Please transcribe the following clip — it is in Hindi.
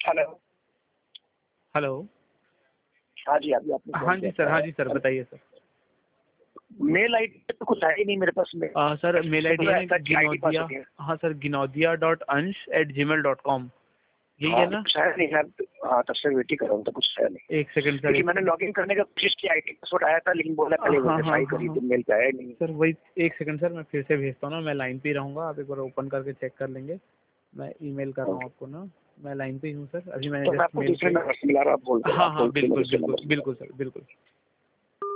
हेलो। हेलो। हाँ जी, अभी आपने हाँ जी सर, हाँ जी सर, बताइए सर। मेल आईडी तो कुछ है ही नहीं मेरे पास में। सर मेल आईडी है ना आईडी पास गिनौदिया। होती है। हाँ सर, ginaudia.ansh@gmail.com, यही हाँ, है ना? कुछ है नहीं यार। हाँ, तब से वेट ही कर रहा हूँ, तो कुछ है नहीं। एक सेकंड सर, क्योंकि एक मैंने सेकंड। लॉगिन करने का कोशिश की, आईडी पासवर्ड आया था, लेकिन बोला पहले हाँ हाँ वेरीफाई हाँ करिए, हाँ तो मेल पे आया नहीं। सर, वही एक सेकंड सर, मैं फिर से भेजता हूँ ना, मैं लाइन पे ही रहूँगा, आप एक बार ओपन करके चेक कर लेंगे। मैं ईमेल कर रहा हूँ ओके। आपको ना, मैं लाइन पे ही हूँ सर, अभी मैंने तो मैं जस्ट आपको मेल दूसरे पे। नंबर से मिला रहा, आप बोल हाँ आप हाँ, बोल के मैं बिल्कुल दूसरे बिल्कुल नंबर से मिला। बिल्कुल सर, बिल्कुल।